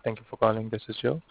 Thank you for calling. This is Joe.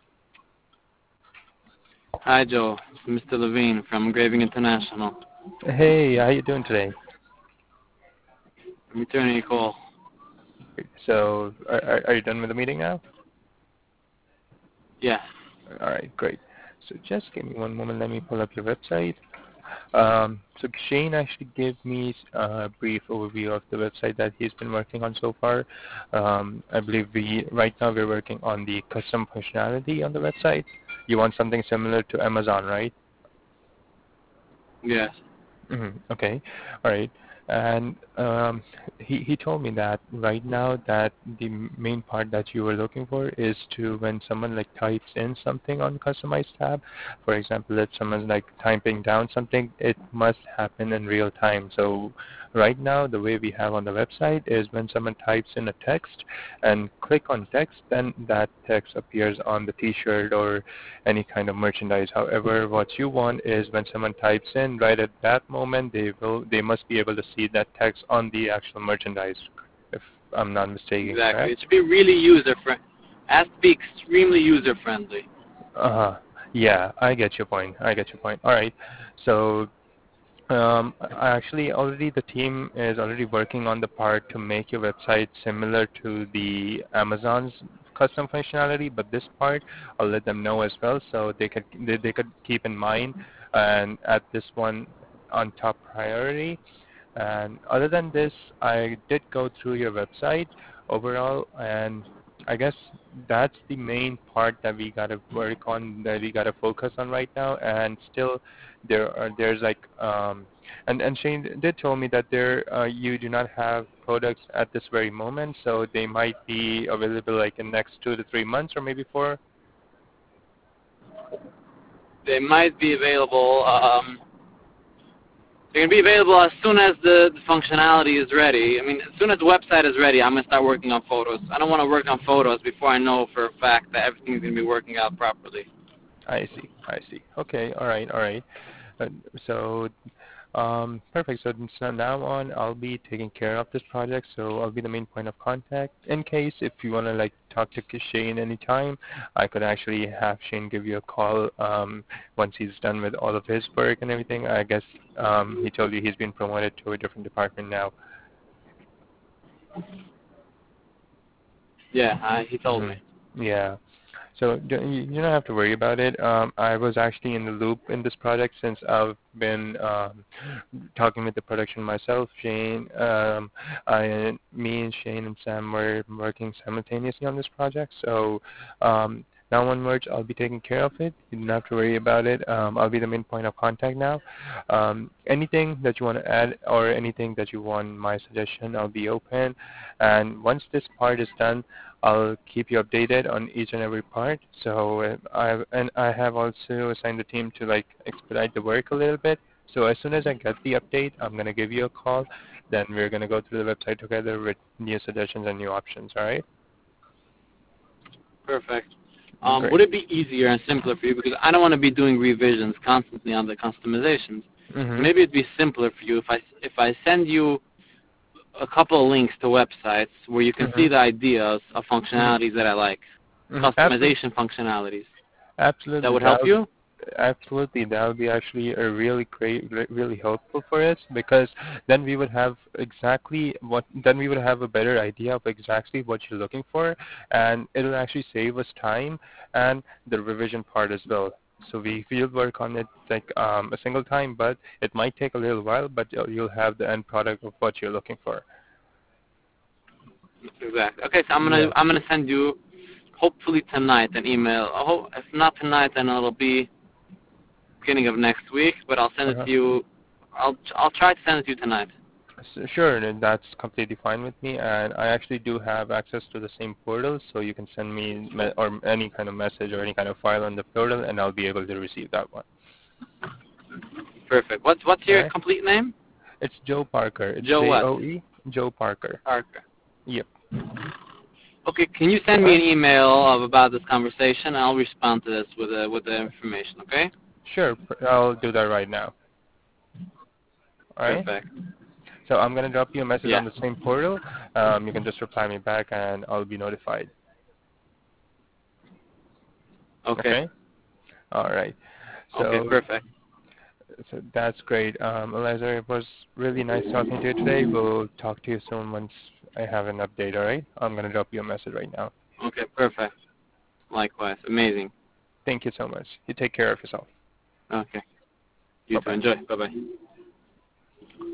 Hi, Joe. It's Mr. Levine from Engraving International. Hey, how you doing today? I'm returning your call. So, are you done with the meeting now? Yeah. All right, great. So just give me one moment. Let me pull up your website. So Shane actually gave me a brief overview of the website that he's been working on so far. I believe right now we're working on the custom functionality on the website. You want something similar to Amazon, right? Yes. Okay. All right. And he told me that right now that the main part that you were looking for is to when someone like types in something on customized tab, for example, if someone's like typing down something, it must happen in real time. So right now the way we have on the website is when someone types in a text and click on text, then that text appears on the t-shirt or any kind of merchandise. However, what you want is when someone types in, right at that moment, they must be able to see that text on the actual merchandise, if I'm not mistaken, Exactly. correct? It should be really user-friendly. It has to be extremely user-friendly. Uh-huh. Yeah, I get your point. I get your point. All right. So actually, already the team is already working on the part to make your website similar to the Amazon's custom functionality, but this part I'll let them know as well, so they could keep in mind and add this one on top priority. And other than this, I did go through your website overall, and I guess that's the main part that we gotta work on, that we gotta focus on right now. And still, there's like and Shane did tell me that you do not have products at this very moment, so they might be available like in next 2 to 3 months or maybe 4. They might be available. They're going to be available as soon as the functionality is ready. I mean, as soon as the website is ready, I'm going to start working on photos. I don't want to work on photos before I know for a fact that everything's going to be working out properly. I see. I see. Okay. All right. All right. Uh, so perfect. So now on, I'll be taking care of this project. So I'll be the main point of contact. In case if you want to like talk to Shane anytime, I could actually have Shane give you a call once he's done with all of his work and everything. I guess he told you he's been promoted to a different department now. Yeah, he told me. Yeah. So you don't have to worry about it. I was actually in the loop in this project since I've been talking with the production myself. Me and Shane and Sam were working simultaneously on this project. So now onwards, I'll be taking care of it. You don't have to worry about it. I'll be the main point of contact now. Anything that you want to add or anything that you want my suggestion, I'll be open. And once this part is done, I'll keep you updated on each and every part. So I have also assigned the team to like expedite the work a little bit. So as soon as I get the update, I'm gonna give you a call. Then we're gonna go through the website together with new suggestions and new options. All right? Perfect. Great. Would it be easier and simpler for you? Because I don't want to be doing revisions constantly on the customizations. Mhm. Maybe it'd be simpler for you if I send you a couple of links to websites where you can see Mhm. the ideas of Mhm. functionalities that I like, Mhm. customization functionalities. That Absolutely. would help you? Absolutely, that would be actually a really great, really helpful for us because then we would have then we would have a better idea of exactly what you're looking for, and it'll actually save us time and the revision part as well. So we field work on it like a single time, but it might take a little while, but you'll have the end product of what you're looking for. Exactly. Okay, so Yeah. I'm gonna send you hopefully tonight an email. If not tonight, then it'll be beginning of next week. But I'll send it Uh-huh. to you. I'll try to send it to you tonight. Sure, and that's completely fine with me. And I actually do have access to the same portal, so you can send me or any kind of message or any kind of file on the portal, and I'll be able to receive that one. Perfect. What's All your right? complete name? It's Joe Parker. It's Joe what? Joe. Joe Parker. Parker. Yep. Okay. Can you All send me an right. email about this conversation? I'll respond to this with the information. Okay. Sure. I'll do that right now. All right. Perfect. So I'm gonna drop you a message Yeah. on the same portal. You can just reply me back, and I'll be notified. Okay. Okay. All right. Okay, So, perfect. so that's great. Eliza, it was really nice talking to you today. We'll talk to you soon once I have an update. All right. I'm gonna drop you a message right now. Okay, perfect. Likewise. Amazing. Thank you so much. You take care of yourself. Okay. You Bye too. bye. Enjoy. Bye-bye.